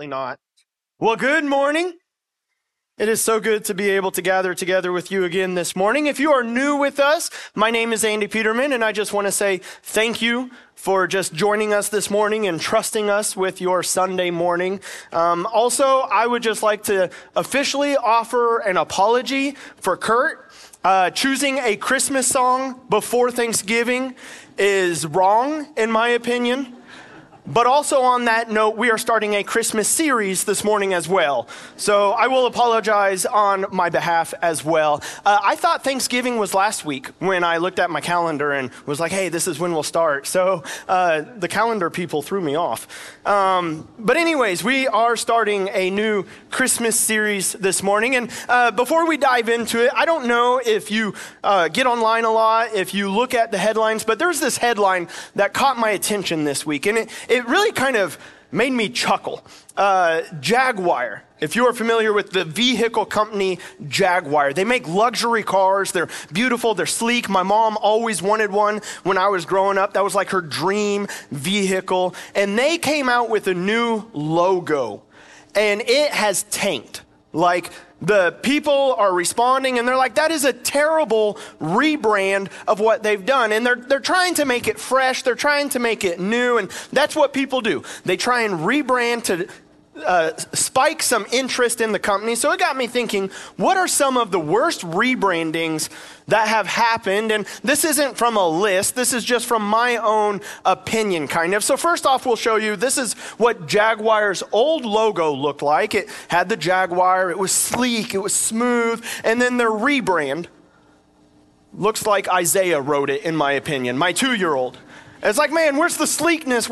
Apparently not. Well, good morning. It is so good to be able to gather together with you again this morning. If you are new with us, my name is Andy Peterman, and I just want to say thank you for just joining us this morning and trusting us with your Sunday morning. Also, I would just like to officially offer an apology for Kurt. Choosing a Christmas song before Thanksgiving is wrong, in my opinion. But also on that note, we are starting a Christmas series this morning as well. So I will apologize on my behalf as well. I thought Thanksgiving was last week when I looked at my calendar and was like, hey, this is when we'll start. So the calendar people threw me off. But anyways, we are starting a new Christmas series this morning. And before we dive into it, I don't know if you get online a lot, if you look at the headlines, but there's this headline that caught my attention this week. And it really kind of made me chuckle. Jaguar. If you are familiar with the vehicle company Jaguar, they make luxury cars. They're beautiful. They're sleek. My mom always wanted one when I was growing up. That was like her dream vehicle. And they came out with a new logo, and it has tanked. Like, the people are responding, and they're like, that is a terrible rebrand of what they've done. And they're trying to make it fresh. They're trying to make it new, and that's what people do. They try and rebrand to spike some interest in the company. So it got me thinking, what are some of the worst rebrandings that have happened? And this isn't from a list. This is just from my own opinion, kind of. So first off, we'll show you, this is what Jaguar's old logo looked like. It had the Jaguar. It was sleek. It was smooth. And then their rebrand looks like Isaiah wrote it, in my opinion, my 2-year-old. It's like, man, where's the sleekness?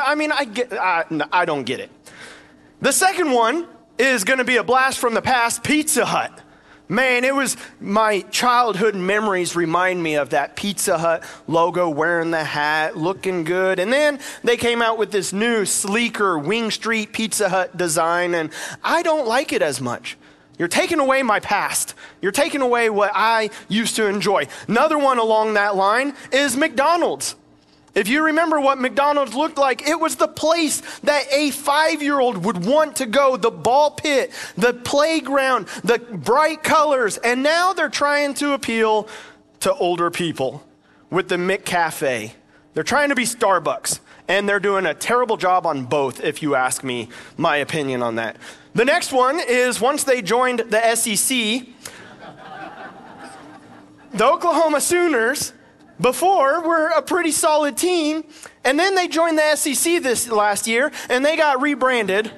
I don't get it. The second one is going to be a blast from the past, Pizza Hut. Man, it was my childhood memories remind me of that Pizza Hut logo, wearing the hat, looking good. And then they came out with this new, sleeker Wing Street Pizza Hut design, and I don't like it as much. You're taking away my past. You're taking away what I used to enjoy. Another one along that line is McDonald's. If you remember what McDonald's looked like, it was the place that a 5-year-old would want to go, the ball pit, the playground, the bright colors. And now they're trying to appeal to older people with the McCafe. They're trying to be Starbucks, and they're doing a terrible job on both, if you ask me my opinion on that. The next one is once they joined the SEC, the Oklahoma Sooners before were a pretty solid team, and then they joined the SEC this last year, and they got rebranded.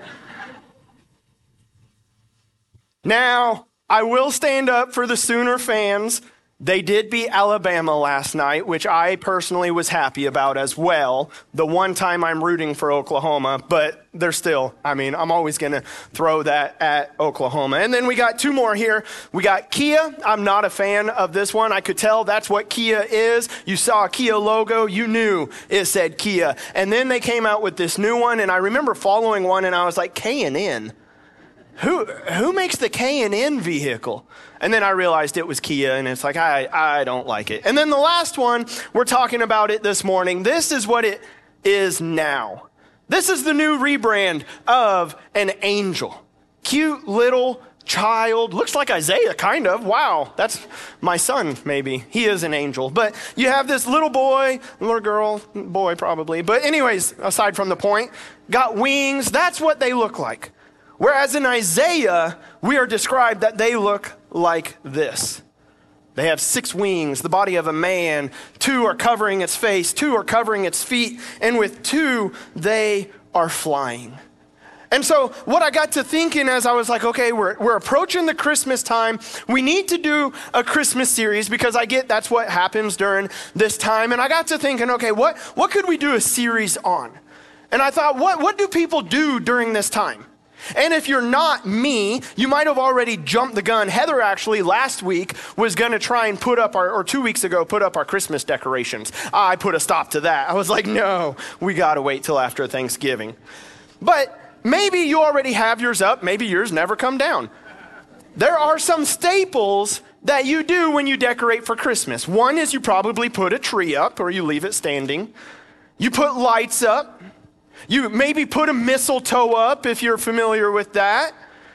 Now, I will stand up for the Sooner fans. They did beat Alabama last night, which I personally was happy about as well. The one time I'm rooting for Oklahoma, but they're still, I'm always going to throw that at Oklahoma. And then we got 2 more here. We got Kia. I'm not a fan of this one. I could tell that's what Kia is. You saw a Kia logo, you knew it said Kia. And then they came out with this new one, and I remember following one, and I was like, K&N. Who makes the K&N vehicle? And then I realized it was Kia, and it's like, I don't like it. And then the last one, we're talking about it this morning. This is what it is now. This is the new rebrand of an angel. Cute little child. Looks like Isaiah, kind of. Wow, that's my son, maybe. He is an angel. But you have this little boy, little girl, boy probably. But anyways, aside from the point, got wings. That's what they look like. Whereas in Isaiah, we are described that they look like this. They have 6 wings, the body of a man. 2 are covering its face, 2 are covering its feet, and with 2, they are flying. And so what I got to thinking as I was like, okay, we're approaching the Christmas time. We need to do a Christmas series because I get that's what happens during this time. And I got to thinking, okay, what could we do a series on? And I thought, what do people do during this time? And if you're not me, you might have already jumped the gun. Heather actually last week was going to try and put up or 2 weeks ago, put up our Christmas decorations. I put a stop to that. I was like, no, we got to wait till after Thanksgiving. But maybe you already have yours up. Maybe yours never come down. There are some staples that you do when you decorate for Christmas. One is you probably put a tree up or you leave it standing. You put lights up. You maybe put a mistletoe up if you're familiar with that.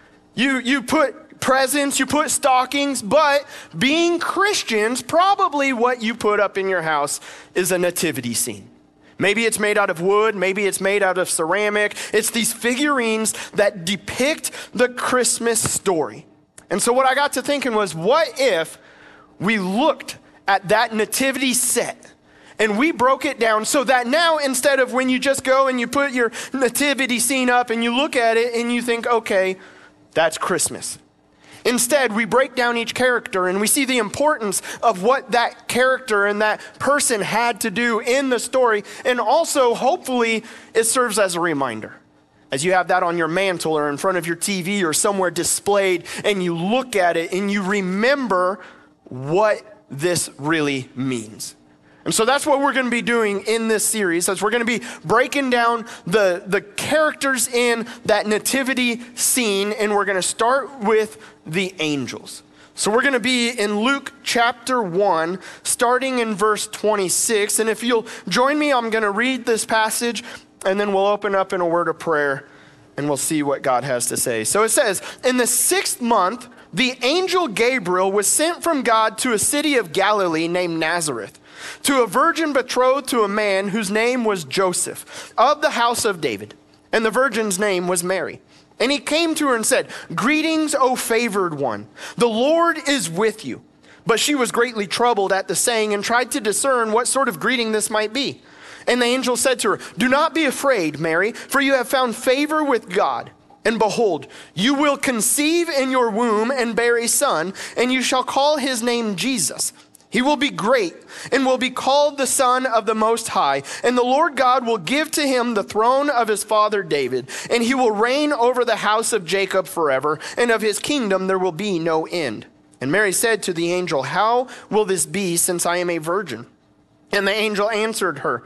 You put presents, you put stockings, but being Christians, probably what you put up in your house is a nativity scene. Maybe it's made out of wood, maybe it's made out of ceramic. It's these figurines that depict the Christmas story. And so what I got to thinking was, what if we looked at that nativity set and we broke it down so that now, instead of when you just go and you put your nativity scene up and you look at it and you think, okay, that's Christmas. Instead, we break down each character and we see the importance of what that character and that person had to do in the story. And also, hopefully, it serves as a reminder. As you have that on your mantle or in front of your TV or somewhere displayed, and you look at it and you remember what this really means. And so that's what we're going to be doing in this series, as we're going to be breaking down the characters in that nativity scene, and we're going to start with the angels. So we're going to be in Luke chapter 1, starting in verse 26. And if you'll join me, I'm going to read this passage, and then we'll open up in a word of prayer, and we'll see what God has to say. So it says, in the 6th month, the angel Gabriel was sent from God to a city of Galilee named Nazareth, to a virgin betrothed to a man whose name was Joseph, of the house of David. And the virgin's name was Mary. And he came to her and said, "Greetings, O favored one. The Lord is with you." But she was greatly troubled at the saying and tried to discern what sort of greeting this might be. And the angel said to her, "Do not be afraid, Mary, for you have found favor with God. And behold, you will conceive in your womb and bear a son, and you shall call his name Jesus. He will be great and will be called the Son of the Most High. And the Lord God will give to him the throne of his father David, and he will reign over the house of Jacob forever, and of his kingdom there will be no end." And Mary said to the angel, "How will this be, since I am a virgin?" And the angel answered her,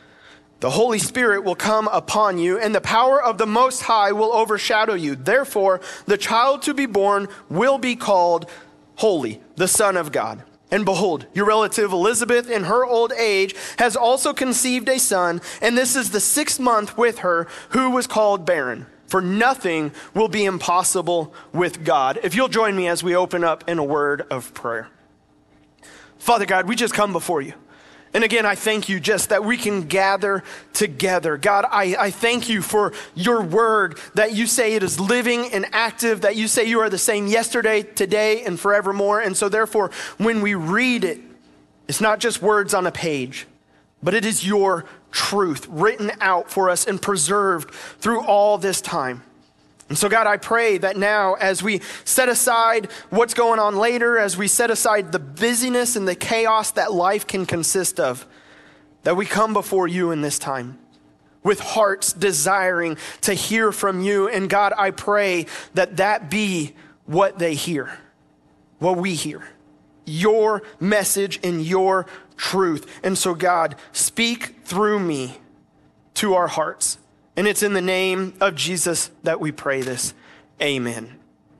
"The Holy Spirit will come upon you, and the power of the Most High will overshadow you. Therefore, the child to be born will be called Holy, the Son of God. And behold, your relative Elizabeth in her old age has also conceived a son, and this is the 6th month with her who was called barren. For nothing will be impossible with God." If you'll join me as we open up in a word of prayer. Father God, we just come before you. And again, I thank you just that we can gather together. God, I thank you for your word, that you say it is living and active, that you say you are the same yesterday, today, and forevermore. And so therefore, when we read it, it's not just words on a page, but it is your truth written out for us and preserved through all this time. And so God, I pray that now as we set aside what's going on later, as we set aside the busyness and the chaos that life can consist of, that we come before you in this time with hearts desiring to hear from you. And God, I pray that that be what they hear, what we hear, your message and your truth. And so God, speak through me to our hearts. And it's in the name of Jesus that we pray this. Amen.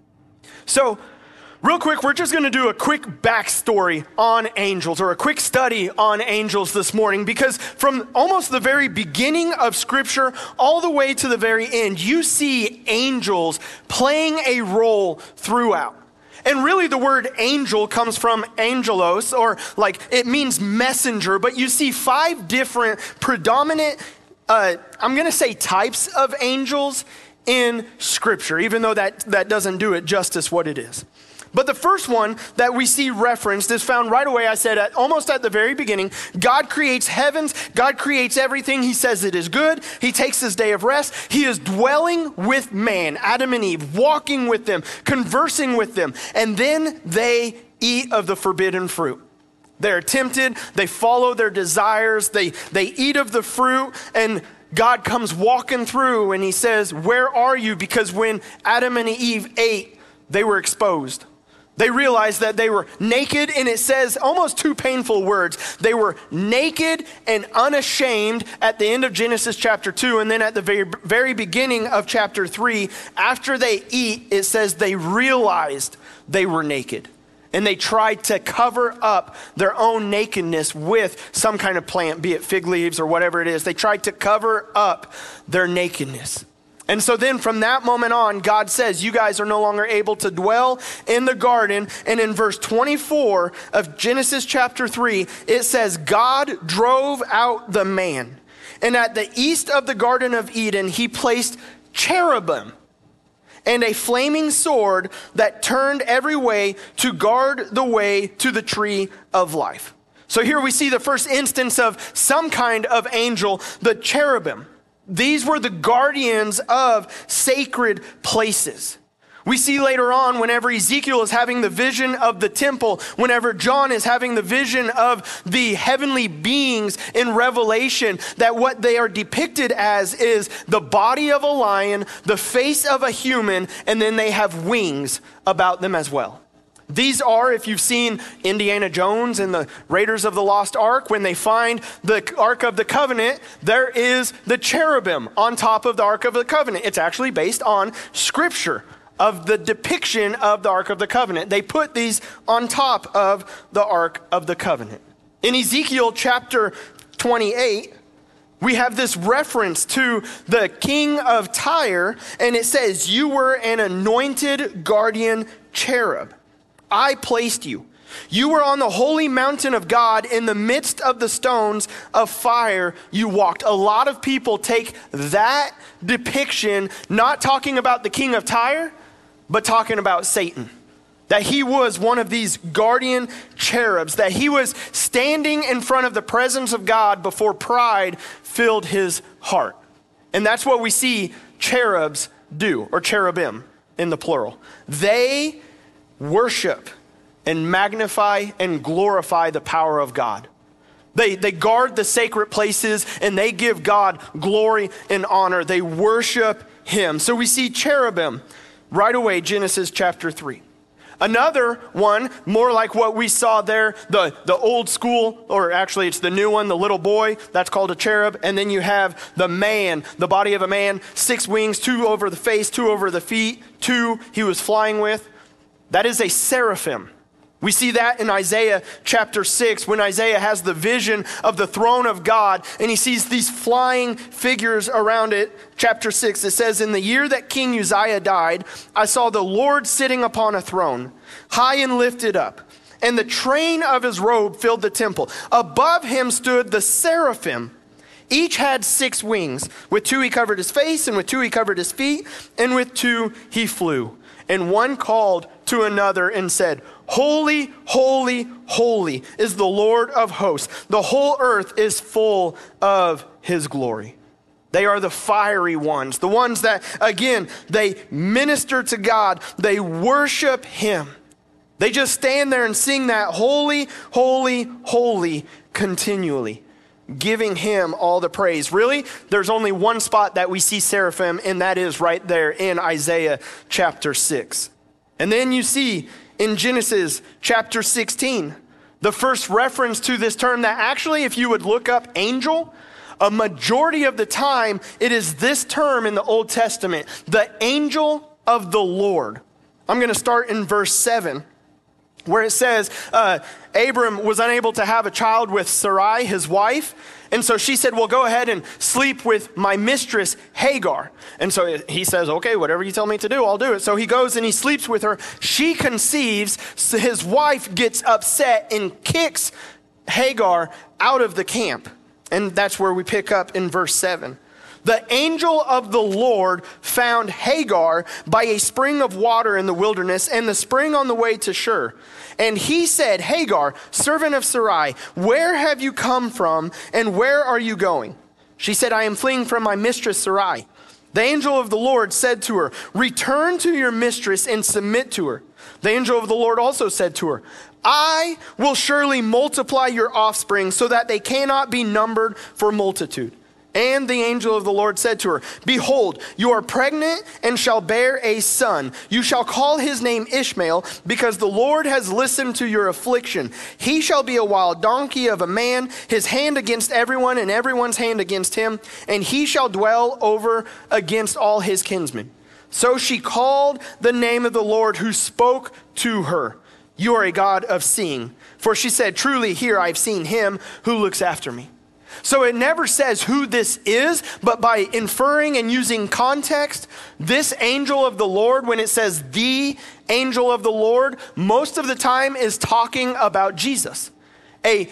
So, real quick, we're just going to do a quick backstory on angels, or a quick study on angels this morning, because from almost the very beginning of Scripture all the way to the very end, you see angels playing a role throughout. And really the word angel comes from angelos, or like it means messenger, but you see 5 different predominant I'm going to say types of angels in Scripture, even though that doesn't do it justice what it is. But the first one that we see referenced is found right away, I said, almost at the very beginning. God creates heavens. God creates everything. He says it is good. He takes his day of rest. He is dwelling with man, Adam and Eve, walking with them, conversing with them. And then they eat of the forbidden fruit. They're tempted, they follow their desires, they eat of the fruit, and God comes walking through and he says, "Where are you?" Because when Adam and Eve ate, they were exposed. They realized that they were naked, and it says almost 2 painful words. They were naked and unashamed at the end of Genesis chapter 2, and then at the very beginning of chapter 3, after they eat, it says they realized they were naked. And they tried to cover up their own nakedness with some kind of plant, be it fig leaves or whatever it is. They tried to cover up their nakedness. And so then from that moment on, God says, you guys are no longer able to dwell in the garden. And in verse 24 of Genesis chapter 3, it says, God drove out the man. And at the east of the Garden of Eden, he placed cherubim and a flaming sword that turned every way to guard the way to the tree of life. So here we see the first instance of some kind of angel, the cherubim. These were the guardians of sacred places. We see later on, whenever Ezekiel is having the vision of the temple, whenever John is having the vision of the heavenly beings in Revelation, that what they are depicted as is the body of a lion, the face of a human, and then they have wings about them as well. These are, if you've seen Indiana Jones and the Raiders of the Lost Ark, when they find the Ark of the Covenant, there is the cherubim on top of the Ark of the Covenant. It's actually based on Scripture of the depiction of the Ark of the Covenant. They put these on top of the Ark of the Covenant. In Ezekiel chapter 28, we have this reference to the king of Tyre, and it says, you were an anointed guardian cherub. I placed you. You were on the holy mountain of God in the midst of the stones of fire you walked. A lot of people take that depiction, not talking about the king of Tyre, but talking about Satan. That he was one of these guardian cherubs, that he was standing in front of the presence of God before pride filled his heart. And that's what we see cherubs do, or cherubim in the plural. They worship and magnify and glorify the power of God. They guard the sacred places and they give God glory and honor. They worship him. So we see cherubim right away, Genesis chapter 3. Another one, more like what we saw there, the old school, or actually it's the new one, the little boy, that's called a cherub. And then you have the man, the body of a man, 6 wings, 2 over the face, 2 over the feet, 2 he was flying with. That is a seraphim. We see that in Isaiah chapter 6 when Isaiah has the vision of the throne of God and he sees these flying figures around it. Chapter 6, it says, in the year that King Uzziah died, I saw the Lord sitting upon a throne, high and lifted up, and the train of his robe filled the temple. Above him stood the seraphim. Each had 6 wings. With 2 he covered his face, and with 2 he covered his feet, and with 2 he flew. And one called to another and said, holy, holy, holy is the Lord of hosts. The whole earth is full of his glory. They are the fiery ones, the ones that, again, they minister to God. They worship him. They just stand there and sing that holy, holy, holy continually, giving him all the praise. Really, there's only one spot that we see seraphim, and that is right there in Isaiah chapter 6. And then you see in Genesis chapter 16, the first reference to this term that actually, if you would look up angel, a majority of the time, it is this term in the Old Testament, the angel of the Lord. I'm going to start in verse 7. Where it says, Abram was unable to have a child with Sarai, his wife. And so she said, well, go ahead and sleep with my mistress, Hagar. And so he says, okay, whatever you tell me to do, I'll do it. So he goes and he sleeps with her. She conceives. So his wife gets upset and kicks Hagar out of the camp. And that's where we pick up in verse 7. The angel of the Lord found Hagar by a spring of water in the wilderness and the spring on the way to Shur. And he said, Hagar, servant of Sarai, where have you come from and where are you going? She said, I am fleeing from my mistress Sarai. The angel of the Lord said to her, return to your mistress and submit to her. The angel of the Lord also said to her, I will surely multiply your offspring so that they cannot be numbered for multitude. And the angel of the Lord said to her, behold, you are pregnant and shall bear a son. You shall call his name Ishmael, because the Lord has listened to your affliction. He shall be a wild donkey of a man, his hand against everyone and everyone's hand against him, and he shall dwell over against all his kinsmen. So she called the name of the Lord who spoke to her, You are a God of seeing. For she said, truly here I've seen him who looks after me. So it never says who this is, but by inferring and using context, this angel of the Lord, when it says the angel of the Lord, most of the time is talking about Jesus, a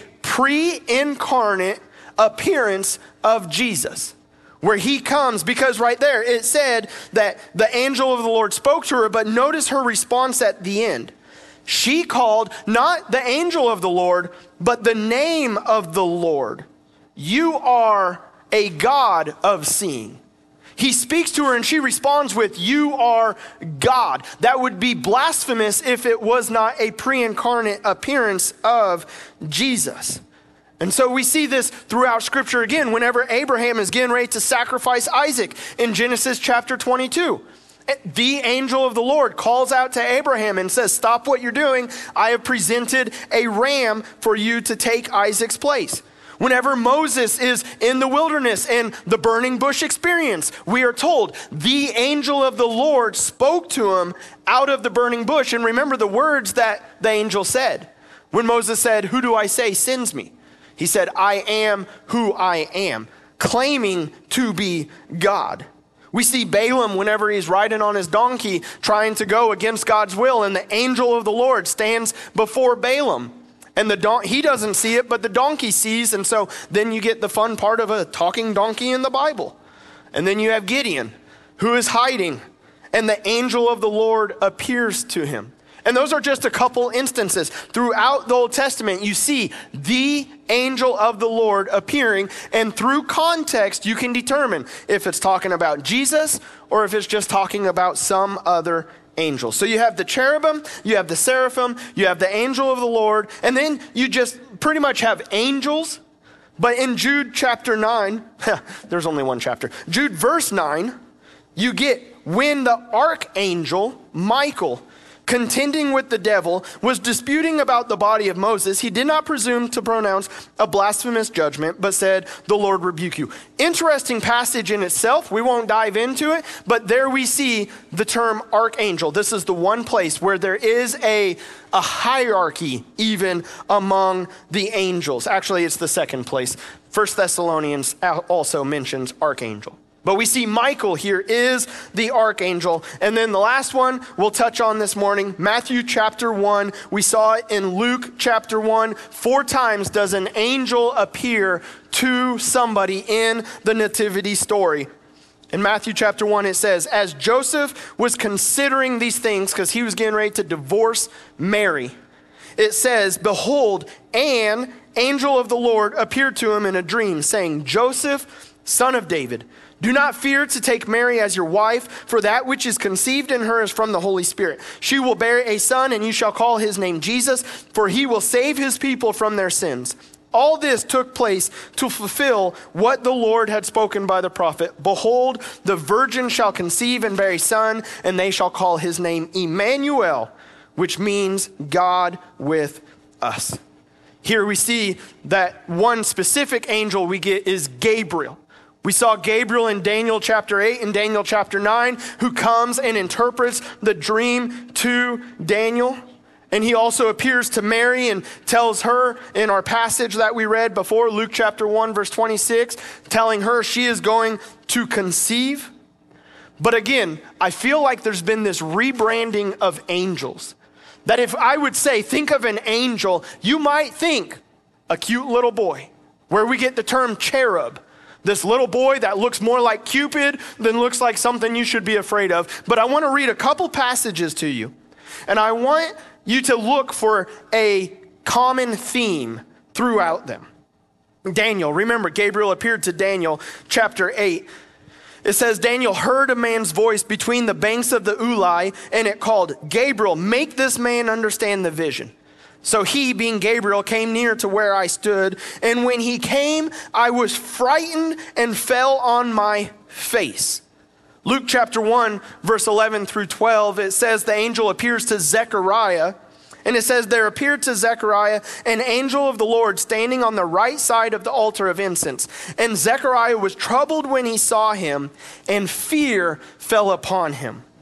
pre-incarnate appearance of Jesus, where he comes, because right there it said that the angel of the Lord spoke to her, but notice her response at the end. She called not the angel of the Lord, but the name of the Lord. You are a God of seeing. He speaks to her and she responds with, you are God. That would be blasphemous if it was not a pre-incarnate appearance of Jesus. And so we see this throughout Scripture again, whenever Abraham is getting ready to sacrifice Isaac in Genesis chapter 22. The angel of the Lord calls out to Abraham and says, stop what you're doing. I have presented a ram for you to take Isaac's place. Whenever Moses is in the wilderness and the burning bush experience, we are told the angel of the Lord spoke to him out of the burning bush. And remember the words that the angel said. When Moses said, who do I say sends me? He said, I am who I am, claiming to be God. We see Balaam whenever he's riding on his donkey trying to go against God's will, and the angel of the Lord stands before Balaam. And he doesn't see it, but the donkey sees. And so then you get the fun part of a talking donkey in the Bible. And then you have Gideon, who is hiding, and the angel of the Lord appears to him. And those are just a couple instances. Throughout the Old Testament, you see the angel of the Lord appearing, and through context, you can determine if it's talking about Jesus or if it's just talking about some other angel. So you have the cherubim, you have the seraphim, you have the angel of the Lord, and then you just pretty much have angels. But in Jude chapter 9, there's only one chapter. Jude verse 9, you get when the archangel Michael, contending with the devil, was disputing about the body of Moses, he did not presume to pronounce a blasphemous judgment, but said, the Lord rebuke you. Interesting passage in itself. We won't dive into it, but there we see the term archangel. This is the one place where there is a hierarchy even among the angels. Actually, it's the second place. 1 Thessalonians also mentions archangel. But we see Michael here is the archangel. And then the last one we'll touch on this morning, Matthew chapter 1. We saw it in Luke chapter 1. 4 times does an angel appear to somebody in the nativity story. In Matthew chapter 1, it says, as Joseph was considering these things, because he was getting ready to divorce Mary, it says, behold, an angel of the Lord appeared to him in a dream, saying, Joseph, son of David, do not fear to take Mary as your wife, for that which is conceived in her is from the Holy Spirit. She will bear a son, and you shall call his name Jesus, for he will save his people from their sins. All this took place to fulfill what the Lord had spoken by the prophet. Behold, the virgin shall conceive and bear a son, and they shall call his name Emmanuel, which means God with us. Here we see that one specific angel we get is Gabriel. We saw Gabriel in Daniel chapter 8 and Daniel chapter 9, who comes and interprets the dream to Daniel. And he also appears to Mary and tells her in our passage that we read before, Luke chapter 1, verse 26, telling her she is going to conceive. But again, I feel like there's been this rebranding of angels. That if I would say, think of an angel, you might think a cute little boy, where we get the term cherub. This little boy that looks more like Cupid than looks like something you should be afraid of. But I want to read a couple passages to you. And I want you to look for a common theme throughout them. Daniel, remember Gabriel appeared to Daniel, chapter 8. It says, Daniel heard a man's voice between the banks of the Ulai, and it called, Gabriel, make this man understand the vision. So he, being Gabriel, came near to where I stood. And when he came, I was frightened and fell on my face. Luke chapter 1, verse 11 through 12, it says the angel appears to Zechariah. And it says, there appeared to Zechariah an angel of the Lord standing on the right side of the altar of incense. And Zechariah was troubled when he saw him, and fear fell upon him.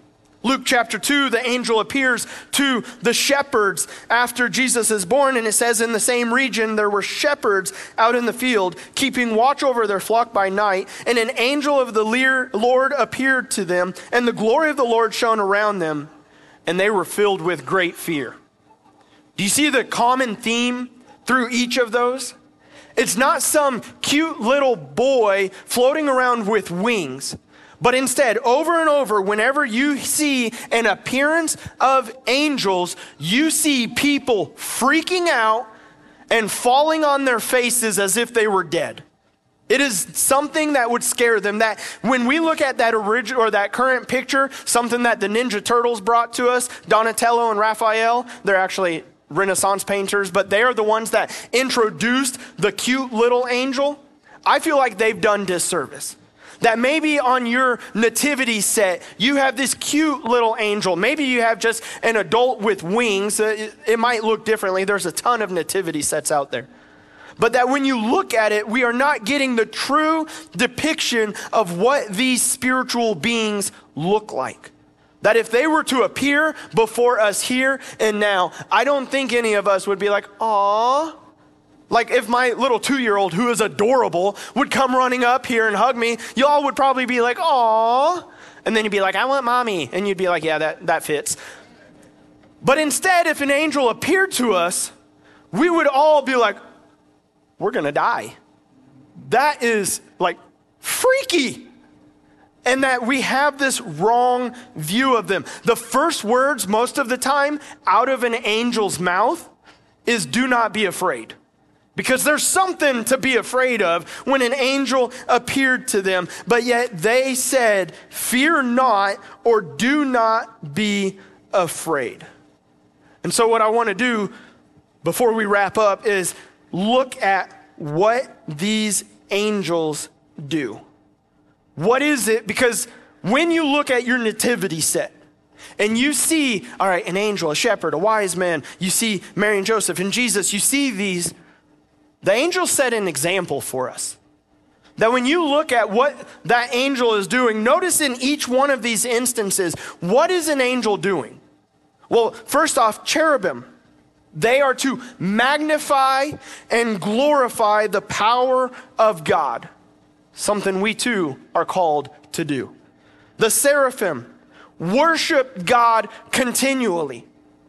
Luke chapter 2, the angel appears to the shepherds after Jesus is born, and it says in the same region there were shepherds out in the field, keeping watch over their flock by night, and an angel of the Lord appeared to them, and the glory of the Lord shone around them, and they were filled with great fear. Do you see the common theme through each of those? It's not some cute little boy floating around with wings. But instead, over and over, whenever you see an appearance of angels, you see people freaking out and falling on their faces as if they were dead. It is something that would scare them. That when we look at that original or that current picture, something that the Ninja Turtles brought to us, Donatello and Raphael, they're actually Renaissance painters, but they are the ones that introduced the cute little angel. I feel like they've done disservice. That maybe on your nativity set, you have this cute little angel. Maybe you have just an adult with wings. It might look differently. There's a ton of nativity sets out there. But that when you look at it, we are not getting the true depiction of what these spiritual beings look like. That if they were to appear before us here and now, I don't think any of us would be like, "Aw." Like if my little 2-year-old, who is adorable, would come running up here and hug me, y'all would probably be like, "Aw." And then you'd be like, "I want mommy." And you'd be like, "Yeah, that fits." But instead, if an angel appeared to us, we would all be like, "We're going to die." That is like freaky. And that we have this wrong view of them. The first words most of the time out of an angel's mouth is "do not be afraid." Because there's something to be afraid of when an angel appeared to them. But yet they said, "Fear not," or "do not be afraid." And so what I want to do before we wrap up is look at what these angels do. What is it? Because when you look at your nativity set, and you see, all right, an angel, a shepherd, a wise man, you see Mary and Joseph and Jesus, you see these. The angel set an example for us. That when you look at what that angel is doing, notice in each one of these instances, what is an angel doing? Well, first off, cherubim. They are to magnify and glorify the power of God. Something we too are called to do. The seraphim worship God continually.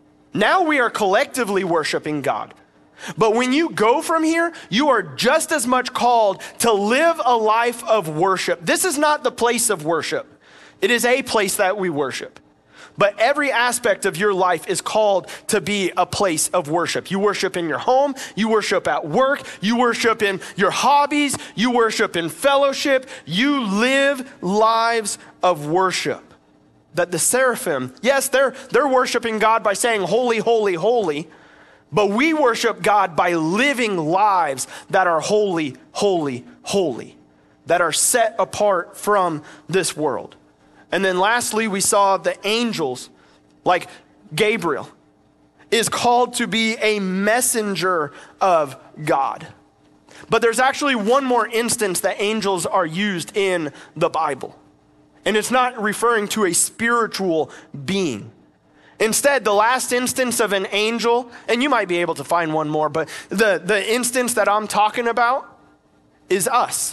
Now we are collectively worshiping God. But when you go from here, you are just as much called to live a life of worship. This is not the place of worship. It is a place that we worship. But every aspect of your life is called to be a place of worship. You worship in your home, you worship at work, you worship in your hobbies, you worship in fellowship. You live lives of worship. That the seraphim, yes, they're worshiping God by saying, "Holy, holy, holy." But we worship God by living lives that are holy, holy, holy, that are set apart from this world. And then lastly, we saw the angels, like Gabriel, is called to be a messenger of God. But there's actually one more instance that angels are used in the Bible. And it's not referring to a spiritual being. Instead, the last instance of an angel, and you might be able to find one more, but the instance that I'm talking about is us,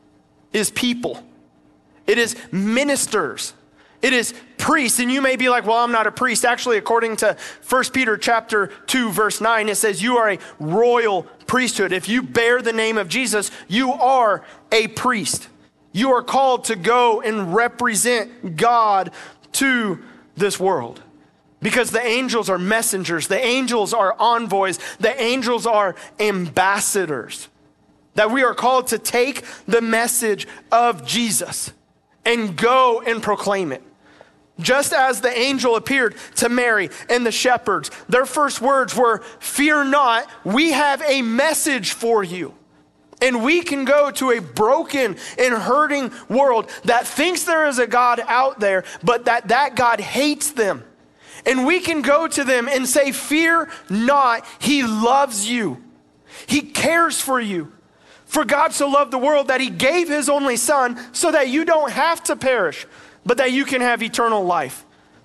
is people. It is ministers. It is priests. And you may be like, "Well, I'm not a priest." Actually, according to 1 Peter chapter 2, verse 9, it says you are a royal priesthood. If you bear the name of Jesus, you are a priest. You are called to go and represent God to this world. Because the angels are messengers, the angels are envoys, the angels are ambassadors. That we are called to take the message of Jesus and go and proclaim it. Just as the angel appeared to Mary and the shepherds, their first words were, "Fear not, we have a message for you." And we can go to a broken and hurting world that thinks there is a God out there, but that God hates them. And we can go to them and say, "Fear not, he loves you. He cares for you. For God so loved the world that he gave his only son so that you don't have to perish, but that you can have eternal life."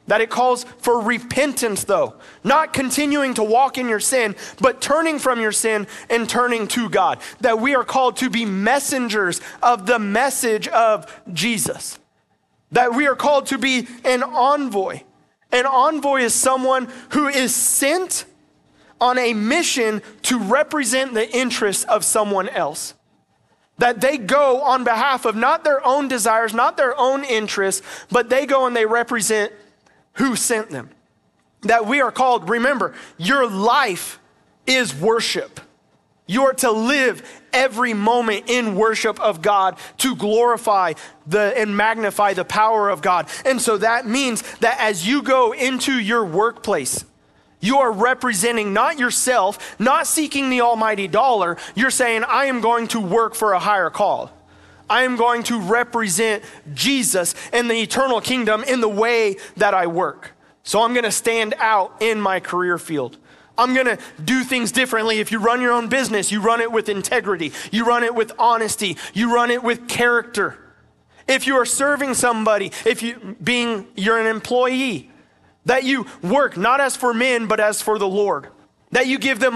That it calls for repentance, though. Not continuing to walk in your sin, but turning from your sin and turning to God. That we are called to be messengers of the message of Jesus. That we are called to be an envoy. An envoy is someone who is sent on a mission to represent the interests of someone else. That they go on behalf of not their own desires, not their own interests, but they go and they represent who sent them. That we are called, remember, your life is worship. You are to live every moment in worship of God to glorify and magnify the power of God. And so that means that as you go into your workplace, you are representing not yourself, not seeking the almighty dollar. You're saying, I am going to work for a higher call. I am going to represent Jesus and the eternal kingdom in the way that I work. So I'm going to stand out in my career field. I'm going to do things differently. If you run your own business, you run it with integrity. You run it with honesty. You run it with character. If you are serving somebody, you're an employee, that you work not as for men, but as for the Lord. That you give them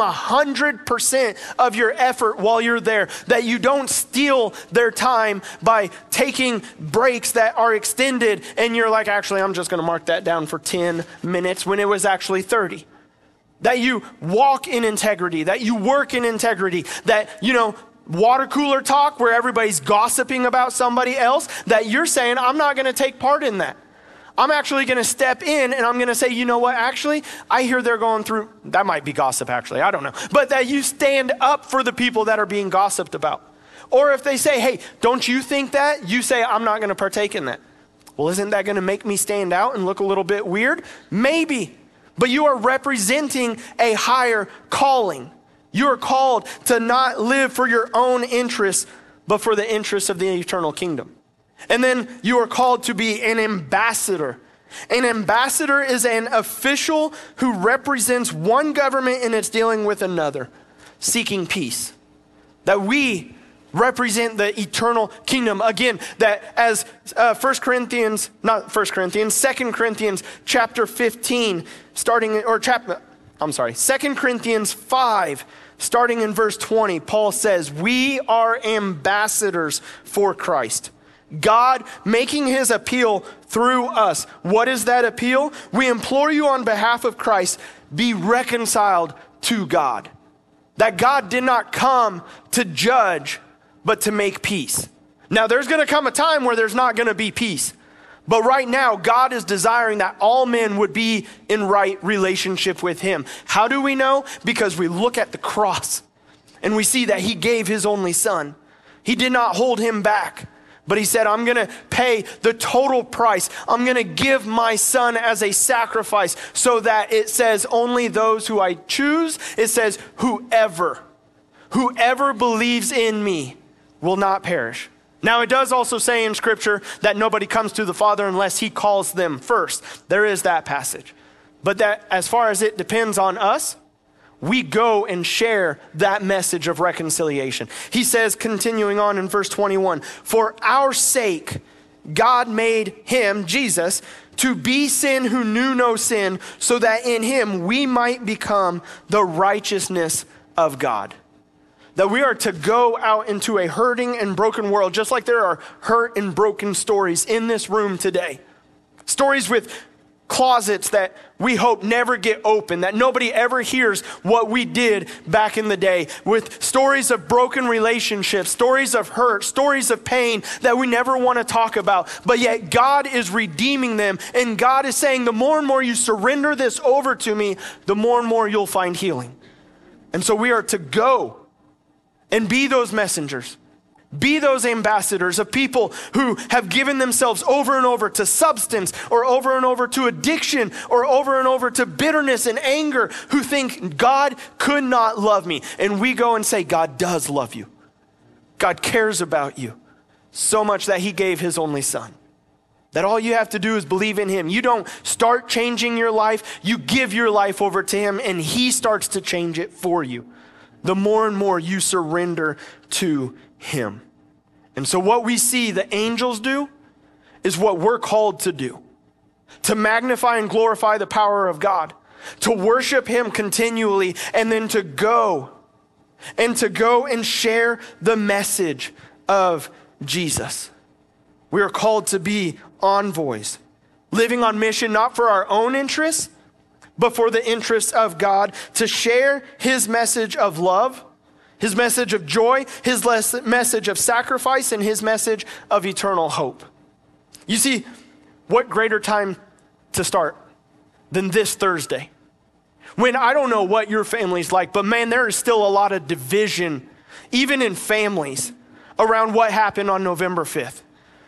100% of your effort while you're there. That you don't steal their time by taking breaks that are extended and you're like, actually, I'm just going to mark that down for 10 minutes when it was actually 30. That you walk in integrity. That you work in integrity. That, water cooler talk where everybody's gossiping about somebody else, that you're saying, I'm not going to take part in that. I'm actually going to step in and I'm going to say, you know what, actually, I hear they're going through, that might be gossip actually, I don't know. But that you stand up for the people that are being gossiped about. Or if they say, hey, don't you think that? You say, I'm not going to partake in that. Well, isn't that going to make me stand out and look a little bit weird? Maybe. But you are representing a higher calling. You are called to not live for your own interests, but for the interests of the eternal kingdom. And then you are called to be an ambassador. An ambassador is an official who represents one government in its dealing with another, seeking peace. That we represent the eternal kingdom. Again, that as 2 Corinthians chapter 15, 2 Corinthians 5, starting in verse 20, Paul says, we are ambassadors for Christ. God making his appeal through us. What is that appeal? We implore you on behalf of Christ, be reconciled to God. That God did not come to judge, but to make peace. Now there's going to come a time where there's not going to be peace. But right now, God is desiring that all men would be in right relationship with him. How do we know? Because we look at the cross and we see that he gave his only son. He did not hold him back. But he said, I'm going to pay the total price. I'm going to give my son as a sacrifice so that it says only those who I choose. It says whoever believes in me will not perish. Now it does also say in scripture that nobody comes to the Father unless he calls them first. There is that passage. But that as far as it depends on us, we go and share that message of reconciliation. He says, continuing on in verse 21, for our sake, God made him, Jesus, to be sin who knew no sin, so that in him we might become the righteousness of God. That we are to go out into a hurting and broken world, just like there are hurt and broken stories in this room today. Stories with closets that we hope never get open, that nobody ever hears what we did back in the day, with stories of broken relationships, stories of hurt, stories of pain that we never want to talk about, but yet God is redeeming them, and God is saying, the more and more you surrender this over to me, the more and more you'll find healing. And so we are to go and be those messengers. Be those ambassadors of people who have given themselves over and over to substance, or over and over to addiction, or over and over to bitterness and anger, who think God could not love me. And we go and say, God does love you. God cares about you so much that he gave his only son. That all you have to do is believe in him. You don't start changing your life. You give your life over to him and he starts to change it for you. The more and more you surrender to him. And so what we see the angels do is what we're called to do. to magnify and glorify the power of God, to worship him continually, and then to go and share the message of Jesus. We are called to be envoys, living on mission, not for our own interests, but for the interests of God, to share his message of love, his message of joy, his message of sacrifice, and his message of eternal hope. You see, what greater time to start than this Thursday? When I don't know what your family's like, but man, there is still a lot of division, even in families, around what happened on November 5th.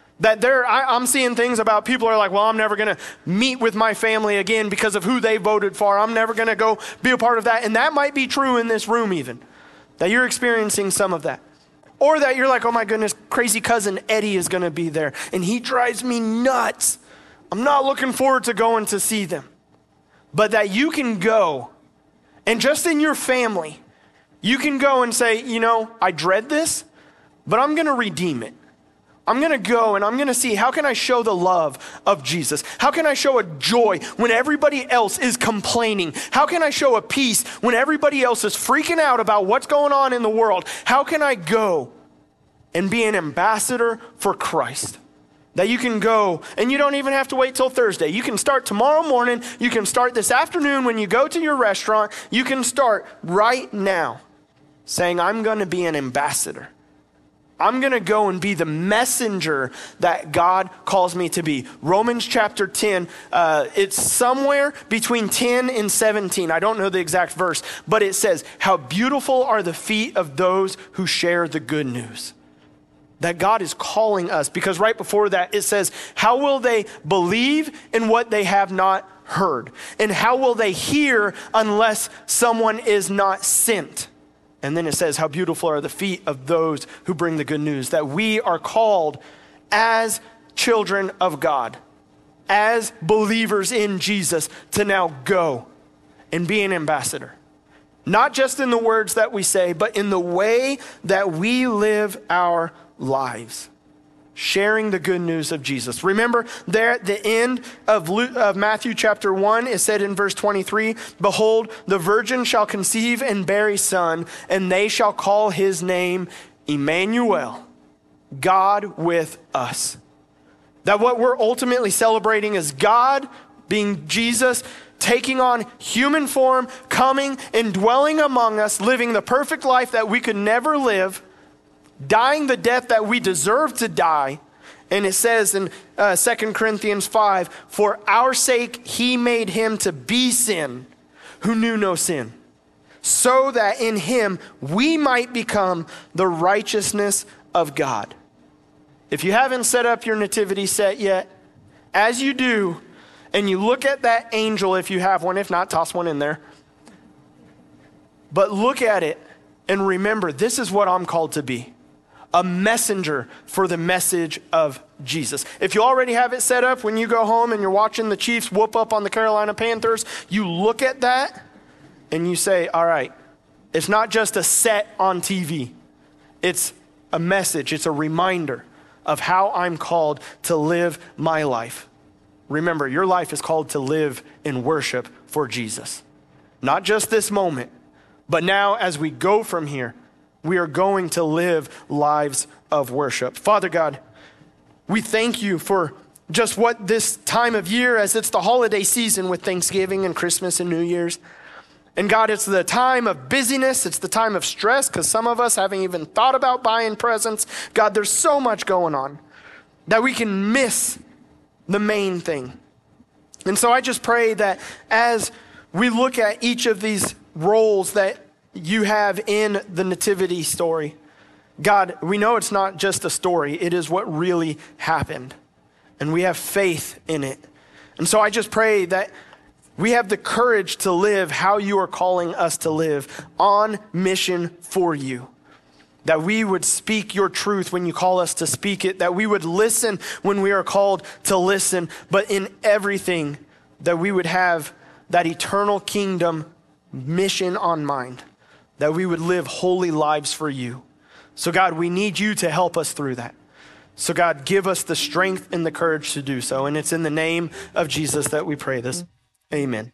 I'm seeing things about people are like, well, I'm never going to meet with my family again because of who they voted for. I'm never going to go be a part of that. And that might be true in this room even, that you're experiencing some of that. Or that you're like, oh my goodness, crazy cousin Eddie is going to be there, and he drives me nuts. I'm not looking forward to going to see them. But that you can go, and just in your family, you can go and say, you know, I dread this, but I'm going to redeem it. I'm going to go and I'm going to see, how can I show the love of Jesus? How can I show a joy when everybody else is complaining? How can I show a peace when everybody else is freaking out about what's going on in the world? How can I go and be an ambassador for Christ? That you can go, and you don't even have to wait till Thursday. You can start tomorrow morning. You can start this afternoon when you go to your restaurant. You can start right now saying, I'm going to be an ambassador. I'm going to go and be the messenger that God calls me to be. Romans chapter 10, it's somewhere between 10 and 17. I don't know the exact verse, but it says, how beautiful are the feet of those who share the good news. That God is calling us, because right before that it says, how will they believe in what they have not heard? And how will they hear unless someone is not sent? And then it says, how beautiful are the feet of those who bring the good news. That we are called as children of God, as believers in Jesus, to now go and be an ambassador. Not just in the words that we say, but in the way that we live our lives, sharing the good news of Jesus. Remember there at the end of Matthew chapter 1, it said in verse 23, behold, the virgin shall conceive and bear a son, and they shall call his name Emmanuel, God with us. That what we're ultimately celebrating is God, being Jesus, taking on human form, coming and dwelling among us, living the perfect life that we could never live, dying the death that we deserve to die. And it says in 2 Corinthians 5, for our sake he made him to be sin who knew no sin, so that in him we might become the righteousness of God. If you haven't set up your nativity set yet, as you do, and you look at that angel, if you have one, if not, toss one in there. But look at it and remember, this is what I'm called to be. A messenger for the message of Jesus. If you already have it set up, when you go home and you're watching the Chiefs whoop up on the Carolina Panthers, you look at that and you say, all right, it's not just a set on TV. It's a message. It's a reminder of how I'm called to live my life. Remember, your life is called to live in worship for Jesus. Not just this moment, but now as we go from here, we are going to live lives of worship. Father God, we thank you for just what this time of year, as it's the holiday season with Thanksgiving and Christmas and New Year's. And God, it's the time of busyness. It's the time of stress, because some of us haven't even thought about buying presents. God, there's so much going on that we can miss the main thing. And so I just pray that as we look at each of these roles that you have in the nativity story, God, we know it's not just a story. It is what really happened. And we have faith in it. And so I just pray that we have the courage to live how you are calling us to live, on mission for you. That we would speak your truth when you call us to speak it. That we would listen when we are called to listen. But in everything, that we would have that eternal kingdom mission on mind. That we would live holy lives for you. So God, we need you to help us through that. So God, give us the strength and the courage to do so. And it's in the name of Jesus that we pray this. Amen.